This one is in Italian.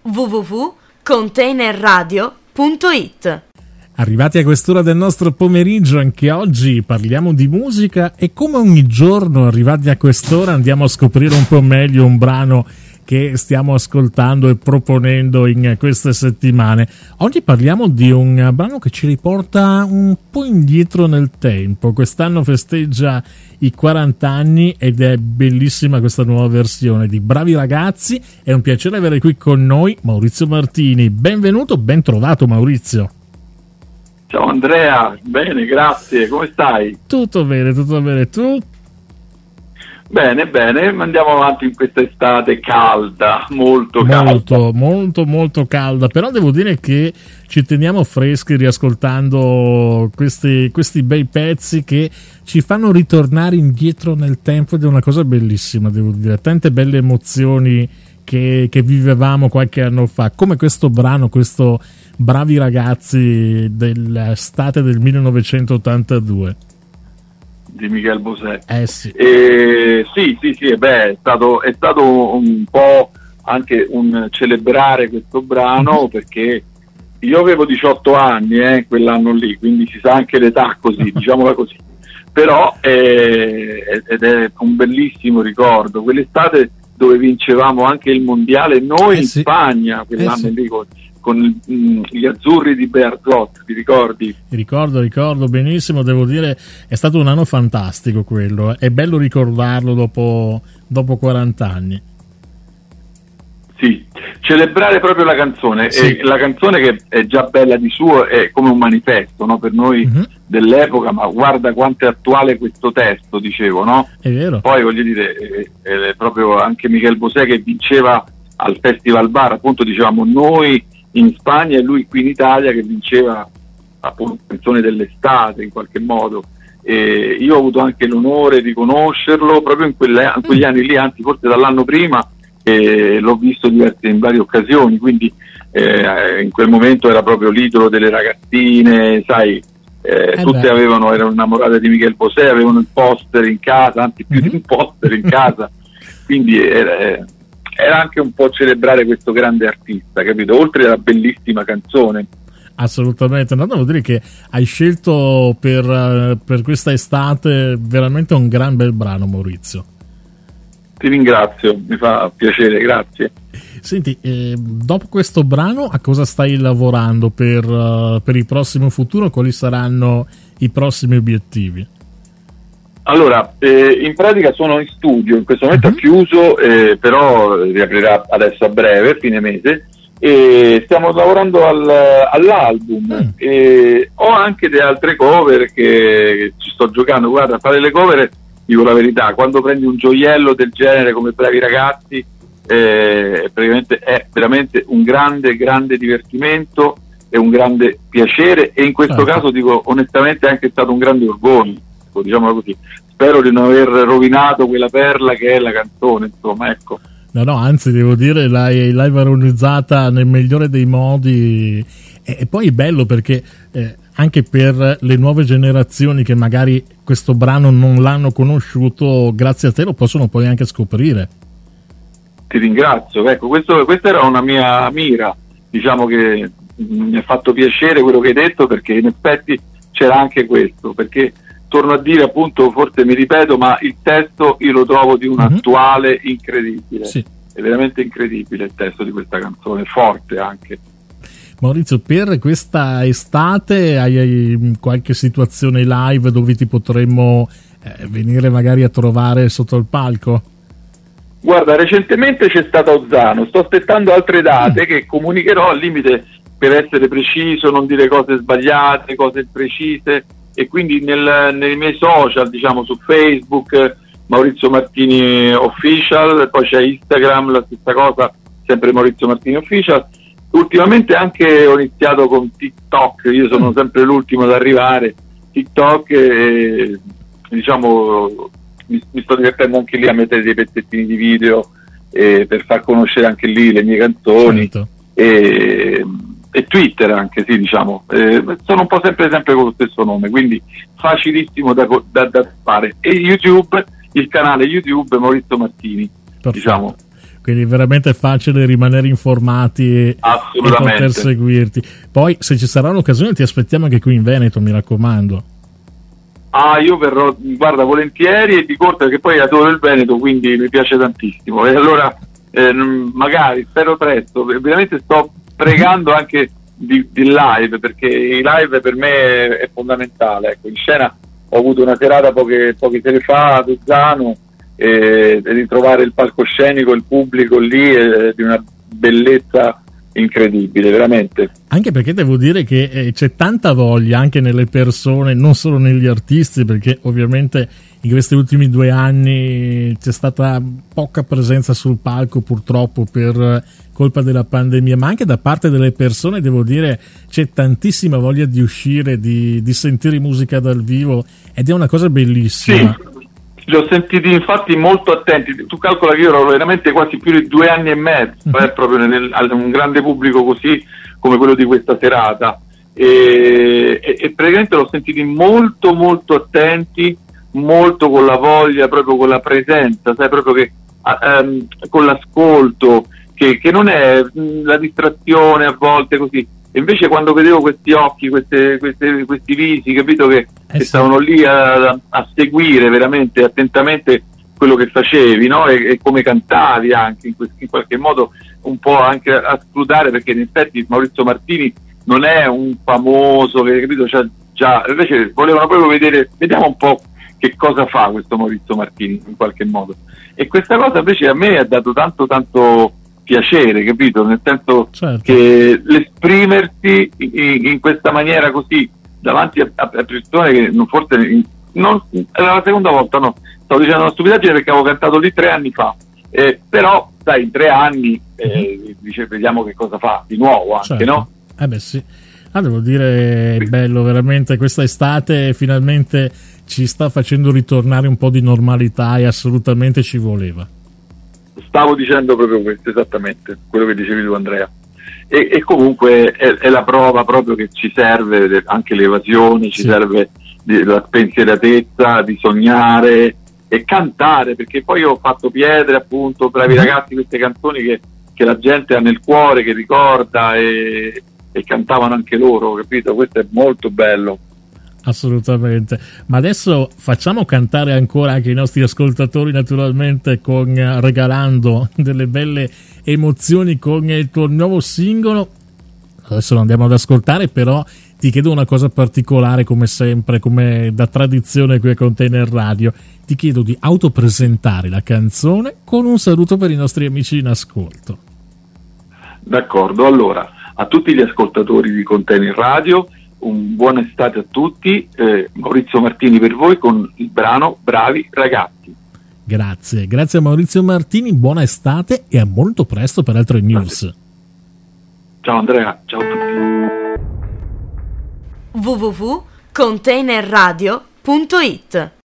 www.containerradio.it. Arrivati a quest'ora del nostro pomeriggio, anche oggi parliamo di musica e come ogni giorno arrivati a quest'ora andiamo a scoprire un po' meglio un brano che stiamo ascoltando e proponendo in queste settimane. Oggi parliamo di un brano che ci riporta un po' indietro nel tempo. Quest'anno festeggia i 40 anni ed è bellissima questa nuova versione di Bravi Ragazzi. È un piacere avere qui con noi Maurizio Martini. Benvenuto, ben trovato Maurizio. Ciao Andrea, bene, grazie, come stai? Tutto bene, tu? Bene, andiamo avanti in questa estate calda, molto calda. Molto calda, però devo dire che ci teniamo freschi riascoltando questi bei pezzi che ci fanno ritornare indietro nel tempo ed è una cosa bellissima, devo dire, tante belle emozioni che vivevamo qualche anno fa, come questo brano, questo Bravi Ragazzi dell'estate del 1982 di Michel Bosè. Sì. Sì, è stato un po' anche un celebrare questo brano, perché io avevo 18 anni quell'anno lì, quindi si sa anche l'età così, diciamola così, però ed è un bellissimo ricordo, quell'estate dove vincevamo anche il mondiale noi in Spagna, quell'anno lì con gli azzurri di Bearzot, ti ricordi? Ricordo benissimo, devo dire è stato un anno fantastico quello, è bello ricordarlo dopo 40 anni. Sì, celebrare proprio la canzone, e la canzone che è già bella di suo, è come un manifesto, no? Per noi dell'epoca, ma guarda quanto è attuale questo testo, dicevo, no? È vero. Poi voglio dire, è proprio anche Michel Bosè che vinceva al Festival Bar, appunto dicevamo noi in Spagna e lui qui in Italia che vinceva appunto canzone dell'estate in qualche modo, e io ho avuto anche l'onore di conoscerlo proprio in quegli anni lì, anzi forse dall'anno prima, e l'ho visto in varie occasioni, quindi in quel momento era proprio l'idolo delle ragazzine, sai, tutte erano innamorate di Michel Bosè, avevano il poster in casa, anzi più di un poster in casa, quindi era anche un po' celebrare questo grande artista, capito? Oltre alla bellissima canzone. Assolutamente, no, devo dire che hai scelto per questa estate veramente un gran bel brano, Maurizio. Ti ringrazio, mi fa piacere, grazie. Senti, dopo questo brano a cosa stai lavorando per il prossimo futuro? Quali saranno i prossimi obiettivi? Allora, in pratica sono in studio, in questo momento ho chiuso, però riaprirà adesso a breve, fine mese, e stiamo lavorando all'album. Ho anche delle altre cover che ci sto giocando. Guarda, a fare le cover, dico la verità, quando prendi un gioiello del genere come Bravi Ragazzi, praticamente è veramente un grande divertimento e un grande piacere, e in questo caso dico onestamente è anche stato un grande orgoglio, diciamolo così. Spero di non aver rovinato quella perla che è la canzone, insomma, ecco. No, anzi devo dire l'hai valorizzata nel migliore dei modi, e poi è bello perché anche per le nuove generazioni che magari questo brano non l'hanno conosciuto, grazie a te lo possono poi anche scoprire. Ti ringrazio, ecco, questa era una mia mira, diciamo che mi ha fatto piacere quello che hai detto, perché in effetti c'era anche questo, perché torno a dire, appunto, forse mi ripeto, ma il testo io lo trovo di un attuale incredibile, è veramente incredibile il testo di questa canzone, forte anche. Maurizio, per questa estate hai qualche situazione live dove ti potremmo venire magari a trovare sotto il palco? Guarda, recentemente c'è stata Ozzano, sto aspettando altre date che comunicherò, al limite, per essere preciso, non dire cose sbagliate, cose imprecise, e quindi nei miei social, diciamo su Facebook, Maurizio Martini Official, poi c'è Instagram, la stessa cosa, sempre Maurizio Martini Official. Ultimamente anche ho iniziato con TikTok, io sono sempre l'ultimo ad arrivare, TikTok, e diciamo mi sto divertendo anche lì a mettere dei pezzettini di video per far conoscere anche lì le mie canzoni, e Twitter anche, sì, diciamo, sono un po' sempre con lo stesso nome, quindi facilissimo da fare, e YouTube, il canale YouTube Maurizio Martini. Perfetto. Diciamo. quindi è veramente facile rimanere informati e poter seguirti. Poi se ci sarà un'occasione ti aspettiamo anche qui in Veneto, mi raccomando. Io verrò, guarda, volentieri e di corsa, perché poi adoro il Veneto, quindi mi piace tantissimo, e allora magari, spero presto. Veramente sto pregando anche di live, perché i live per me è fondamentale. Ecco, in scena ho avuto una serata poche sere fa ad Ozzano, e ritrovare il palcoscenico, il pubblico lì è di una bellezza incredibile, veramente. Anche perché devo dire che c'è tanta voglia anche nelle persone, non solo negli artisti, perché ovviamente in questi ultimi 2 anni c'è stata poca presenza sul palco purtroppo per colpa della pandemia, ma anche da parte delle persone devo dire c'è tantissima voglia di uscire, di sentire musica dal vivo, ed è una cosa bellissima. Sì. Li ho sentiti infatti molto attenti. Tu calcola che io ero veramente quasi più di 2 anni e mezzo, proprio a un grande pubblico così come quello di questa serata, e praticamente l'ho sentiti molto molto attenti, molto con la voglia, proprio con la presenza, sai, proprio che con l'ascolto, che non è la distrazione a volte così. E invece quando vedevo questi occhi, questi visi, capito, che stavano lì a seguire veramente attentamente quello che facevi, no? E come cantavi anche in qualche modo, un po' anche a scrutare, perché in effetti Maurizio Martini non è un famoso, che, capito, già, invece volevano proprio vedere, vediamo un po' che cosa fa questo Maurizio Martini in qualche modo. E questa cosa invece a me ha dato tanto piacere, capito? Nel senso, certo, che l'esprimersi in questa maniera così davanti a persone che forse non era la seconda volta, no, stavo dicendo una stupidaggine perché avevo cantato lì 3 anni fa, però sai, in 3 anni dice, vediamo che cosa fa di nuovo anche, certo, no? Beh sì, devo dire, è bello veramente, questa estate finalmente ci sta facendo ritornare un po' di normalità, e assolutamente ci voleva. Stavo dicendo proprio questo, esattamente quello che dicevi tu, Andrea, e comunque è la prova proprio che ci serve anche l'evasione, ci serve la spensieratezza, di sognare e cantare, perché poi ho fatto Pietre, appunto, Bravi ragazzi, queste canzoni che la gente ha nel cuore, che ricorda, e cantavano anche loro, capito? Questo è molto bello. Assolutamente, ma adesso facciamo cantare ancora anche i nostri ascoltatori, naturalmente, regalando delle belle emozioni con il tuo nuovo singolo. Adesso lo andiamo ad ascoltare, però ti chiedo una cosa particolare, come sempre, come da tradizione qui a Container Radio. Ti chiedo di autopresentare la canzone con un saluto per i nostri amici in ascolto. D'accordo, allora, a tutti gli ascoltatori di Container Radio, un buona estate a tutti. Maurizio Martini per voi con il brano Bravi ragazzi. Grazie a Maurizio Martini, buona estate e a molto presto per altre news. Ciao Andrea, ciao a tutti. www.containerradio.it